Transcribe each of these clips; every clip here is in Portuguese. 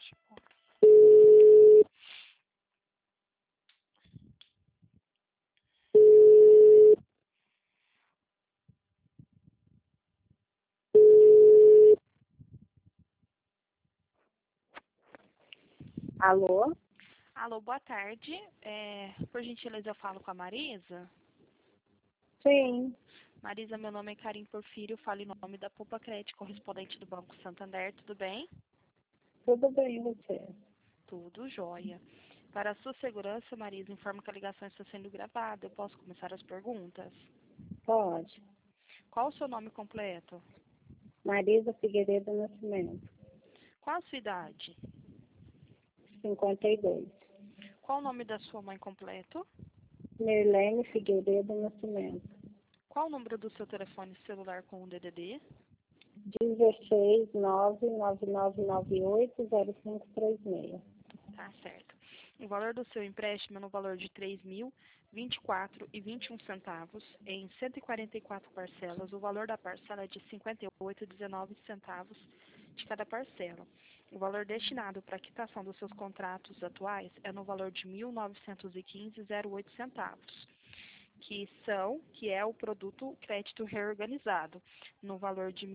Tipo, Alô? alô, boa tarde. Por gentileza, eu falo com a Marisa. Sim, Marisa, meu nome é Karim Porfírio, falo em nome da Poupa Crédito, correspondente do Banco Santander, tudo bem? tudo bem você? Tudo jóia. Para a sua segurança, Marisa, informo que a ligação está sendo gravada. Eu posso começar as perguntas? Pode. Qual o seu nome completo? Marisa Figueiredo Nascimento, Qual a sua idade? 52. Qual o nome da sua mãe completo? Mirlene Figueiredo Nascimento, Qual o número do seu telefone celular com o DDD? 16 999980536. Tá certo. O valor do seu empréstimo é no valor de R$ 3.024,21 em 144 parcelas. O valor da parcela é de R$ 58,19 de cada parcela. O valor destinado para a quitação dos seus contratos atuais é no valor de R$ 1.915,08, que é o produto crédito reorganizado, no valor de R$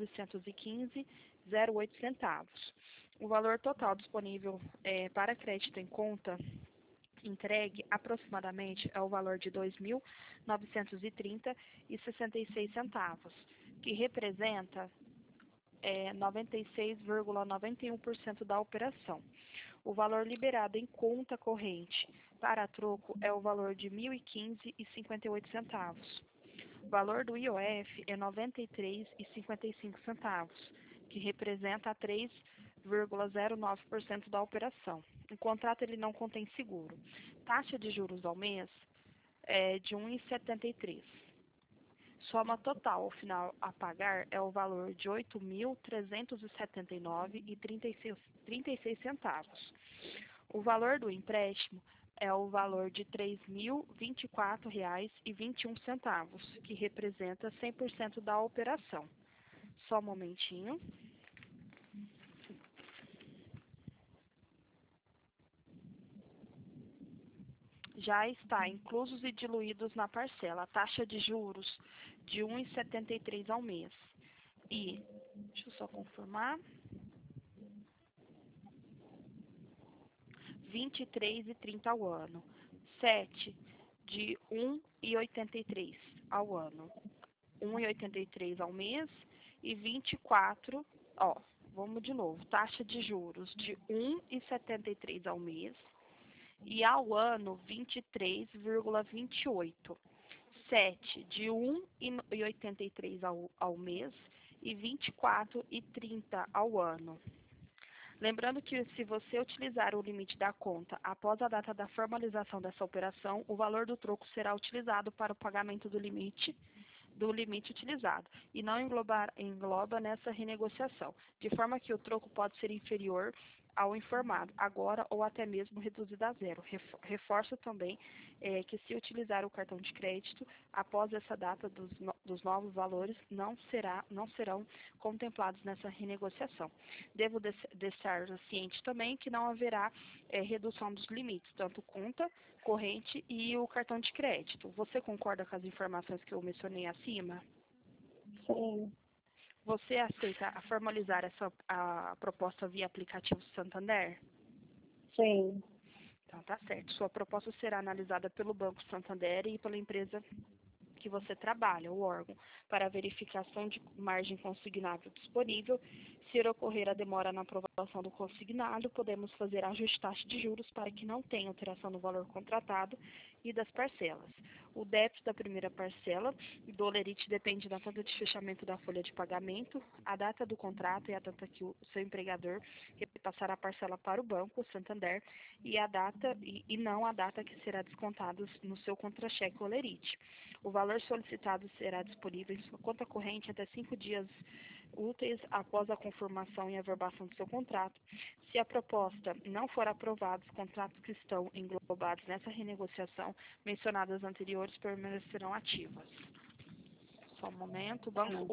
1.915,08. O valor total disponível para crédito em conta entregue aproximadamente é o valor de R$ 2.930,66, que representa 96,91% da operação. O valor liberado em conta corrente para troco é o valor de R$ 1.015,58. O valor do IOF é R$ 93,55, que representa 3,09% da operação. O contrato ele não contém seguro. Taxa de juros ao mês é de 1,73. Soma total ao final a pagar é o valor de R$ 8.379,36. O valor do empréstimo é o valor de R$ 3.024,21, que representa 100% da operação. Só um momentinho. Já está inclusos e diluídos na parcela a taxa de juros de 1,73 ao mês. E, deixa eu só confirmar, 23,30 ao ano. 7 de 1,83 ao ano. 1,83 ao mês e 24, vamos de novo, taxa de juros de 1,73 ao mês e ao ano 23,28. 7 de 1,83 ao mês e 24,30 ao ano. Lembrando que se você utilizar o limite da conta após a data da formalização dessa operação, o valor do troco será utilizado para o pagamento do limite utilizado e não engloba nessa renegociação, de forma que o troco pode ser inferior ao informado, agora ou até mesmo reduzido a zero. Reforço também que se utilizar o cartão de crédito após essa data dos novos valores, não serão contemplados nessa renegociação. Devo deixar ciente também que não haverá redução dos limites, tanto conta corrente e o cartão de crédito. Você concorda com as informações que eu mencionei acima? Sim, Você aceita formalizar a proposta via aplicativo Santander? sim. Então, tá certo. Sua proposta será analisada pelo Banco Santander e pela empresa que você trabalha, o órgão, para a verificação de margem consignável disponível. Se ocorrer a demora na aprovação do consignado, podemos fazer ajuste de taxa de juros para que não tenha alteração no valor contratado e das parcelas. O débito da primeira parcela do Olerite depende da data de fechamento da folha de pagamento, a data do contrato e a data que o seu empregador repassará a parcela para o banco, o Santander, e não a data que será descontada no seu contra-cheque Olerite. O valor solicitado será disponível em sua conta corrente até 5 dias úteis após a conformação e averbação do seu contrato. Se a proposta não for aprovada, os contratos que estão englobados nessa renegociação mencionadas anteriores permanecerão ativas. Só um momento.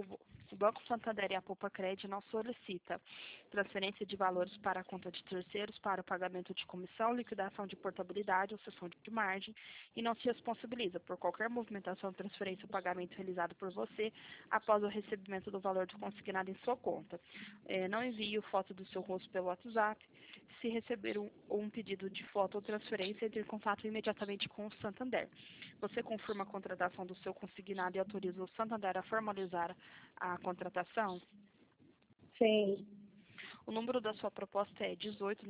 O Banco Santander e a Poupa-Cred não solicita transferência de valores para a conta de terceiros para o pagamento de comissão, liquidação de portabilidade ou cessão de margem e não se responsabiliza por qualquer movimentação, transferência ou pagamento realizado por você após o recebimento do valor do consignado em sua conta. Não envie foto do seu rosto pelo WhatsApp. Se receber um pedido de foto ou transferência, entre em contato imediatamente com o Santander. Você confirma a contratação do seu consignado e autoriza o Santander a formalizar a contratação? Sim. O número da sua proposta é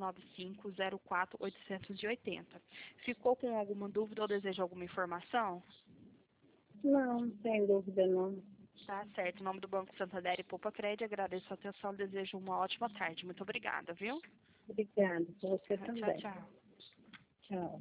1895-04-880. Ficou com alguma dúvida ou deseja alguma informação? Não, sem dúvida não. Tá certo. Em nome do Banco Santander e Poupa-Cred, agradeço a atenção e desejo uma ótima tarde. Muito obrigada, viu? Obrigada. Por você Tchau, também. tchau. Tchau.